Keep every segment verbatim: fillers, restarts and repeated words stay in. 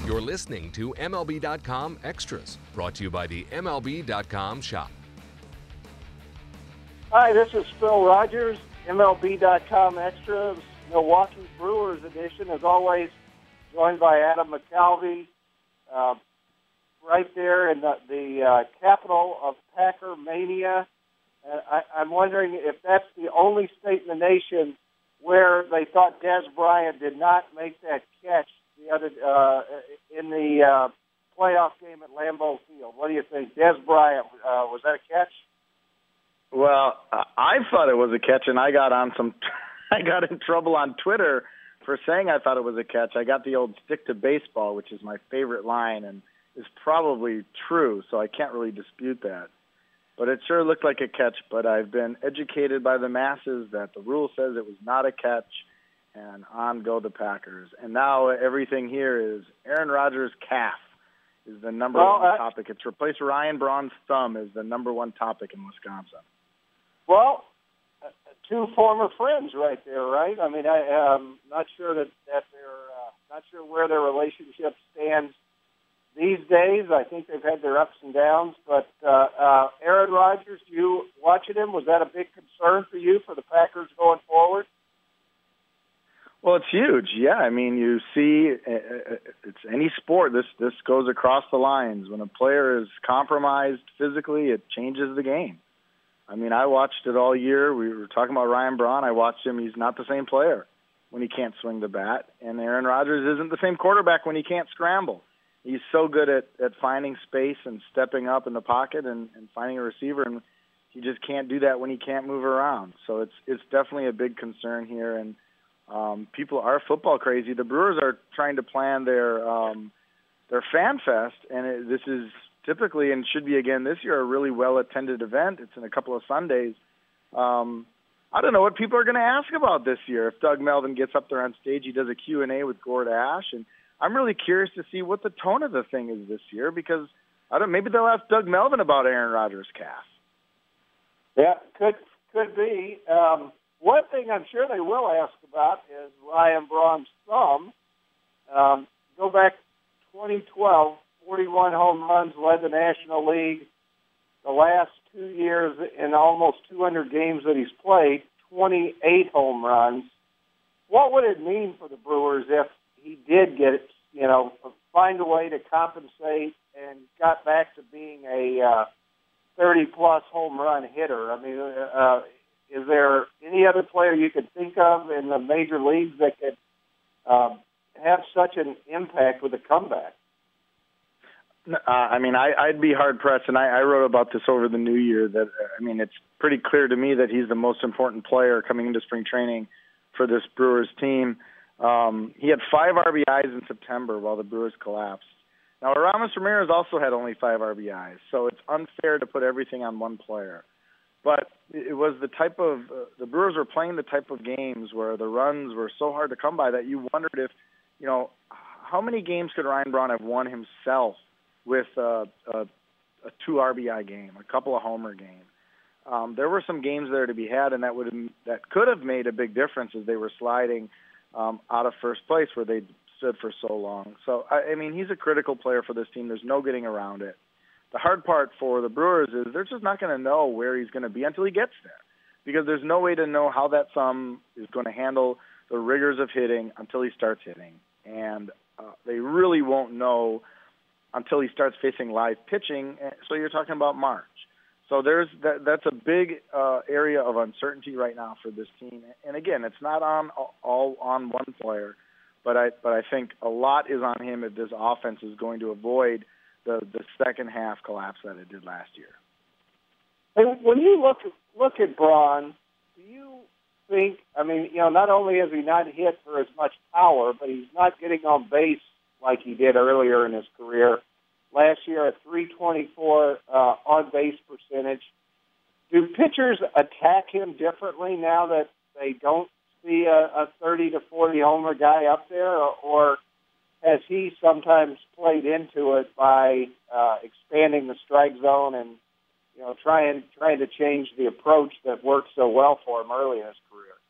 You're listening to M L B dot com Extras, brought to you by the M L B dot com shop. Hi, this is Phil Rogers, M L B dot com Extras, Milwaukee Brewers edition, as always, joined by Adam McCalvey, uh, right there in the, the uh, capital of Packer Mania. Uh, I, I'm wondering if that's the only state in the nation where they thought Des Bryant did not make that catch the other uh, in the uh, playoff game at Lambeau Field. What do you think? Des Bryant, uh, was that a catch? Well, I thought it was a catch, and I got on some. I got in trouble on Twitter for saying I thought it was a catch. I got the old "stick to baseball," which is my favorite line, and is probably true, so I can't really dispute that. But it sure looked like a catch. But I've been educated by the masses that the rule says it was not a catch, and on go the Packers. And now everything here is Aaron Rodgers' calf is the number well, one uh, topic. It's replaced Ryan Braun's thumb as the number one topic in Wisconsin. Well, uh, two former friends right there, right? I mean, I am not sure that, that they're uh, not sure where their relationship stands these days. I think they've had their ups and downs. But uh, uh, Aaron Rodgers, you watching him, was that a big concern for you for the Packers going forward? Well, it's huge. Yeah, I mean, you see, it's any sport. This this goes across the lines. When a player is compromised physically, it changes the game. I mean, I watched it all year. We were talking about Ryan Braun. I watched him. He's not the same player when he can't swing the bat. And Aaron Rodgers isn't the same quarterback when he can't scramble. He's so good at, at finding space and stepping up in the pocket and, and finding a receiver, and he just can't do that when he can't move around. So it's it's definitely a big concern here. And um, people are football crazy. The Brewers are trying to plan their um, their fan fest, and it, this is typically, and should be again this year, a really well-attended event. It's in a couple of Sundays. Um, I don't know what people are going to ask about this year. If Doug Melvin gets up there on stage, he does a Q and A with Gord Ash, and I'm really curious to see what the tone of the thing is this year, because I don't. Maybe they'll ask Doug Melvin about Aaron Rodgers' calf. Yeah, could could be. Um, one thing I'm sure they will ask about is Ryan Braun's thumb. Um, go back twenty twelve. forty-one home runs, led the National League. The last two years, in almost two hundred games that he's played, twenty-eight home runs. What would it mean for the Brewers if he did get it, you know, find a way to compensate and got back to being a uh, thirty-plus home run hitter? I mean, uh, is there any other player you could think of in the major leagues that could uh, have such an impact with a comeback? Uh, I mean, I, I'd be hard-pressed, and I, I wrote about this over the new year, that, I mean, it's pretty clear to me that he's the most important player coming into spring training for this Brewers team. Um, he had five R B Is in September while the Brewers collapsed. Now, Aramis Ramirez also had only five R B Is, so it's unfair to put everything on one player. But it was the type of uh, – the Brewers were playing the type of games where the runs were so hard to come by that you wondered if, you know, how many games could Ryan Braun have won himself with uh, a, a two R B I game, a couple of homer games. Um, there were some games there to be had, and that would that could have made a big difference as they were sliding um, out of first place where they stood for so long. So, I, I mean, he's a critical player for this team. There's no getting around it. The hard part for the Brewers is they're just not going to know where he's going to be until he gets there, because there's no way to know how that thumb is going to handle the rigors of hitting until he starts hitting. And uh, they really won't know until he starts facing live pitching. So you're talking about March. So there's that, that's a big uh, area of uncertainty right now for this team. And again, it's not on all on one player, but I but I think a lot is on him if this offense is going to avoid the, the second half collapse that it did last year. And when you look look at Braun, do you think? I mean, you know, not only has he not hit for as much power, but he's not getting on base like he did earlier in his career. Last year, a three twenty-four uh, on-base percentage. Do pitchers attack him differently now that they don't see a, a thirty to forty homer guy up there, or, or has he sometimes played into it by uh, expanding the strike zone and, you know, trying trying to change the approach that worked so well for him early in his career?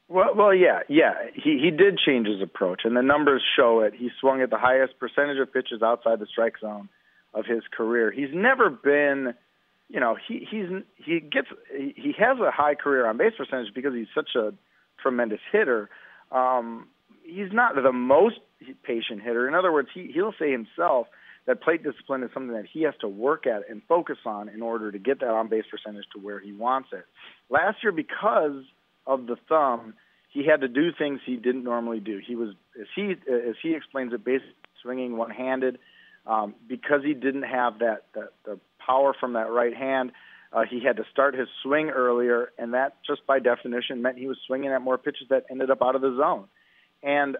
Well, well, yeah, yeah. He he did change his approach, and the numbers show it. He swung at the highest percentage of pitches outside the strike zone of his career. He's never been, you know, he he's he gets he has a high career on base percentage because he's such a tremendous hitter. Um, he's not the most patient hitter. In other words, he he'll say himself that plate discipline is something that he has to work at and focus on in order to get that on base percentage to where he wants it. Last year, because of the thumb, he had to do things he didn't normally do. He was, as he as he explains it, basically swinging one-handed um, because he didn't have that, that the power from that right hand. Uh, he had to start his swing earlier, and that just by definition meant he was swinging at more pitches that ended up out of the zone. And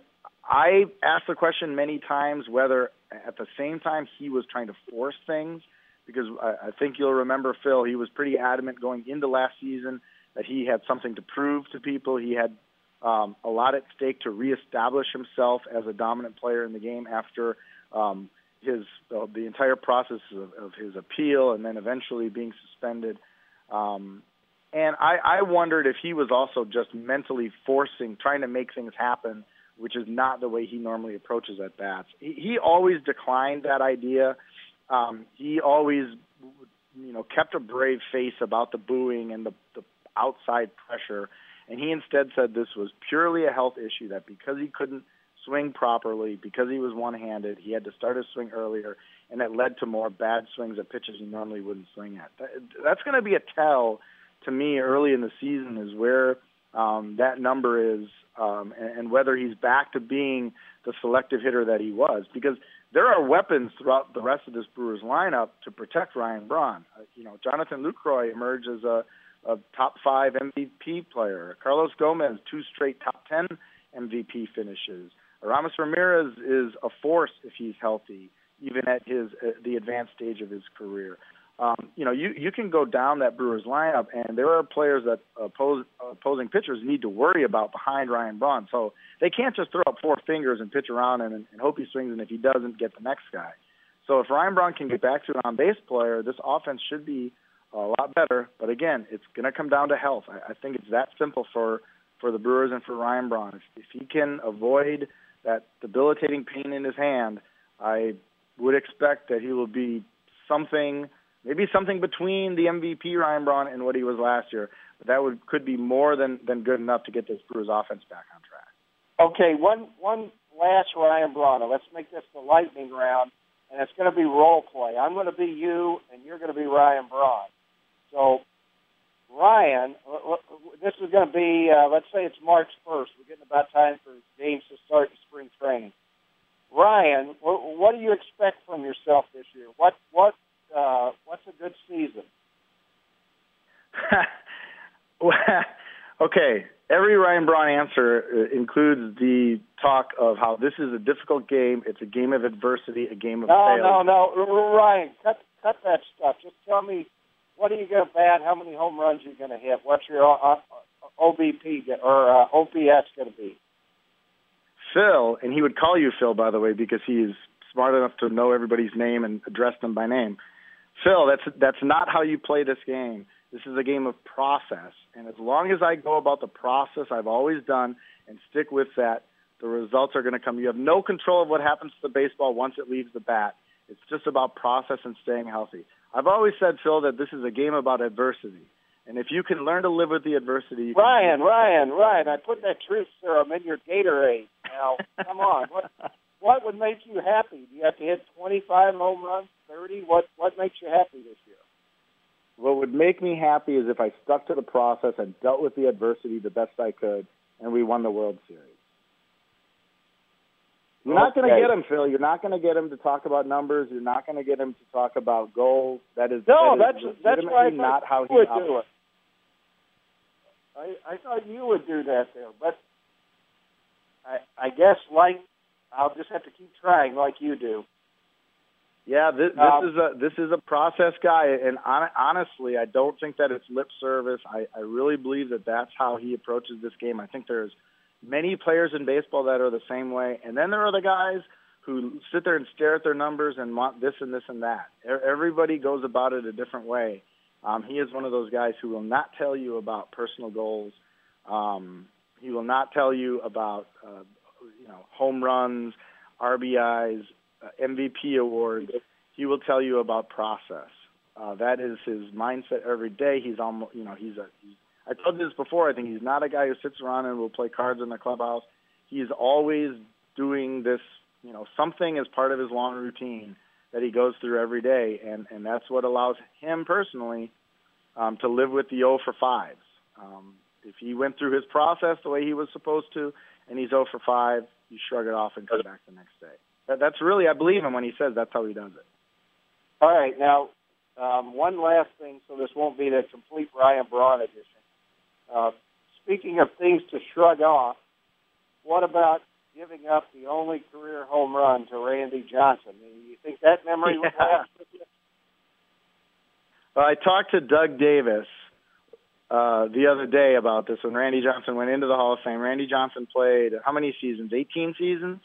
I asked the question many times whether at the same time he was trying to force things, because I, I think you'll remember, Phil, he was pretty adamant going into last season that he had something to prove to people. He had um, a lot at stake to reestablish himself as a dominant player in the game after um, his uh, the entire process of, of his appeal and then eventually being suspended. Um, and I, I wondered if he was also just mentally forcing, trying to make things happen, which is not the way he normally approaches at bats. He, he always declined that idea. Um, he always, you know, kept a brave face about the booing and the, the outside pressure, and he instead said this was purely a health issue, that because he couldn't swing properly, because he was one-handed, he had to start his swing earlier, and it led to more bad swings at pitches he normally wouldn't swing at. That's going to be a tell to me early in the season, is where um, that number is um, and, and whether he's back to being the selective hitter that he was, because there are weapons throughout the rest of this Brewers lineup to protect Ryan Braun. Uh, you know, Jonathan Lucroy emerged as a a top five M V P player. Carlos Gomez, two straight top ten M V P finishes. Aramis Ramirez is a force if he's healthy, even at his uh, the advanced stage of his career. Um, you know, you, you can go down that Brewers lineup, and there are players that oppose, opposing pitchers need to worry about behind Ryan Braun. So they can't just throw up four fingers and pitch around and, and hope he swings, and if he doesn't, get the next guy. So if Ryan Braun can get back to an on-base player, this offense should be a lot better. But again, it's going to come down to health. I, I think it's that simple for, for the Brewers and for Ryan Braun. If, if he can avoid that debilitating pain in his hand, I would expect that he will be something, maybe something between the M V P Ryan Braun and what he was last year. But that would could be more than, than good enough to get this Brewers offense back on track. Okay, one one last Ryan Braun. Let's make this the lightning round, and it's going to be role play. I'm going to be you, and you're going to be Ryan Braun. So, Ryan, this is going to be, uh, let's say it's March first. We're getting about time for games to start in spring training. Ryan, what, what do you expect from yourself this year? What what uh, what's a good season? Okay, every Ryan Braun answer includes the talk of how this is a difficult game. It's a game of adversity, a game of no, failure. No, no, no, Ryan, cut cut that stuff. Just tell me, what are you going to bat? How many home runs are you going to hit? What's your uh, O B P or uh, O P S going to be? Phil, and he would call you Phil, by the way, because he's smart enough to know everybody's name and address them by name. Phil, that's that's not how you play this game. This is a game of process, and as long as I go about the process I've always done and stick with that, the results are going to come. You have no control of what happens to the baseball once it leaves the bat. It's just about process and staying healthy. I've always said, Phil, that this is a game about adversity. And if you can learn to live with the adversity... You Ryan, can... Ryan, Ryan, I put that truth serum in your Gatorade. Now, come on. What what would make you happy? Do you have to hit twenty-five home runs, thirty? What, what makes you happy this year? What would make me happy is if I stuck to the process and dealt with the adversity the best I could, and we won the World Series. You're not going to get him, Phil. You're not going to get him to talk about numbers. You're not going to get him to talk about goals. That is no. That that's is that's why I not how he would operates. do it. I I thought you would do that there, but I I guess like I'll just have to keep trying like you do. Yeah, this, this um, is a this is a process guy, and on, honestly, I don't think that it's lip service. I, I really believe that that's how he approaches this game. I think there's many players in baseball that are the same way, and then there are the guys who sit there and stare at their numbers and want this and this and that. Everybody goes about it a different way. Um, he is one of those guys who will not tell you about personal goals. Um, He will not tell you about uh, you know home runs, R B Is, uh, M V P awards. He will tell you about process. Uh, that is his mindset every day. He's almost, you know, he's a. He's, I told you this before. I think he's not a guy who sits around and will play cards in the clubhouse. He's always doing this, you know, something as part of his long routine that he goes through every day, and and that's what allows him personally um, to live with the oh for fives. Um, if he went through his process the way he was supposed to, and he's oh for five, you shrug it off and come back the next day. That, that's really, I believe him when he says that's how he does it. All right, now, um, one last thing, so this won't be the complete Ryan Braun edition. Uh, speaking of things to shrug off, what about giving up the only career home run to Randy Johnson? Do you think that memory would Yeah. last with you? Well, I talked to Doug Davis uh, the other day about this when Randy Johnson went into the Hall of Fame. Randy Johnson played how many seasons? eighteen seasons?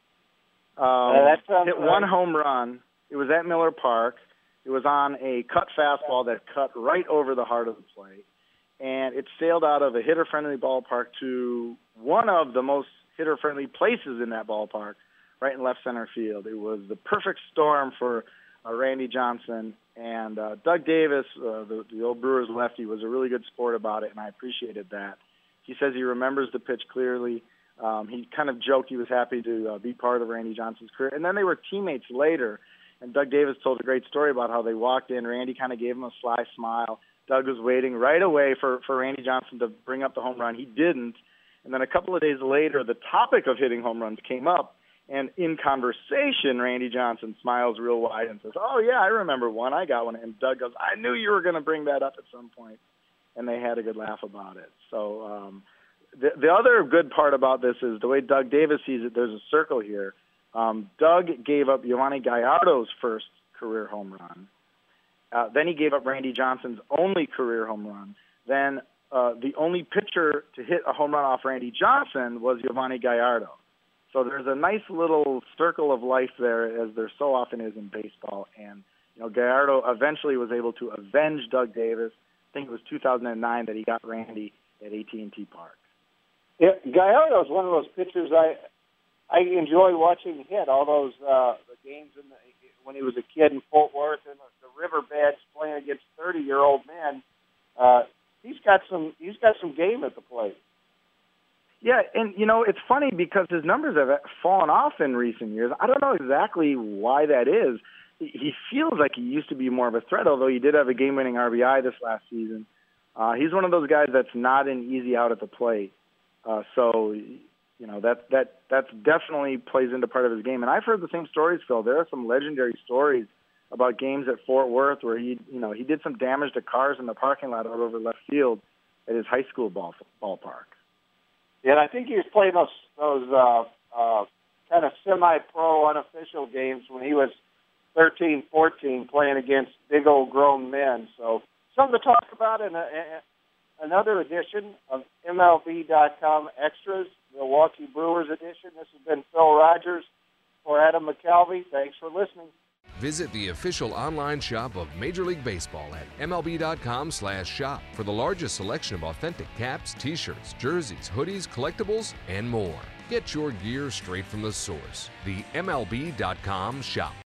Um, Uh, that sounds hit right. one home run. It was at Miller Park. It was on a cut fastball that cut right over the heart of the plate. And it sailed out of a hitter-friendly ballpark to one of the most hitter-friendly places in that ballpark, right in left center field. It was the perfect storm for uh, Randy Johnson. And uh, Doug Davis, uh, the, the old Brewers lefty, was a really good sport about it, and I appreciated that. He says he remembers the pitch clearly. Um, he kind of joked he was happy to uh, be part of Randy Johnson's career. And then they were teammates later, and Doug Davis told a great story about how they walked in. Randy kind of gave him a sly smile. Doug was waiting right away for, for Randy Johnson to bring up the home run. He didn't. And then a couple of days later, the topic of hitting home runs came up. And in conversation, Randy Johnson smiles real wide and says, oh, yeah, I remember one. I got one. And Doug goes, I knew you were going to bring that up at some point. And they had a good laugh about it. So um, the, the other good part about this is the way Doug Davis sees it, there's a circle here. Um, Doug gave up Yovani Gallardo's first career home run. Uh, then he gave up Randy Johnson's only career home run. Then uh, the only pitcher to hit a home run off Randy Johnson was Yovani Gallardo. So there's a nice little circle of life there, as there so often is in baseball. And you know, Gallardo eventually was able to avenge Doug Davis. I think it was two thousand nine that he got Randy at A T and T Park. Yeah, Gallardo is one of those pitchers I I enjoy watching hit. All those uh, the games in the, when he was a kid in Fort Worth and the, the Riverbeds playing against thirty-year-old men. Uh, he's got some he's got some game at the plate. Yeah, and, you know, it's funny because his numbers have fallen off in recent years. I don't know exactly why that is. He feels like he used to be more of a threat, although he did have a game-winning R B I this last season. Uh, he's one of those guys that's not an easy out at the plate. Uh, so, you know, that that that's definitely plays into part of his game. And I've heard the same stories, Phil. There are some legendary stories about games at Fort Worth where he, you know, he did some damage to cars in the parking lot out over left field at his high school ball, ballpark. Yeah, and I think he was playing those those uh, uh, kind of semi-pro unofficial games when he was thirteen, fourteen, playing against big old grown men. So something to talk about in a, a, another edition of M L B dot com Extras, Milwaukee Brewers edition. This has been Phil Rogers for Adam McCalvey. Thanks for listening. Visit the official online shop of Major League Baseball at M L B dot com slash shop for the largest selection of authentic caps, t-shirts, jerseys, hoodies, collectibles, and more. Get your gear straight from the source. The M L B dot com shop.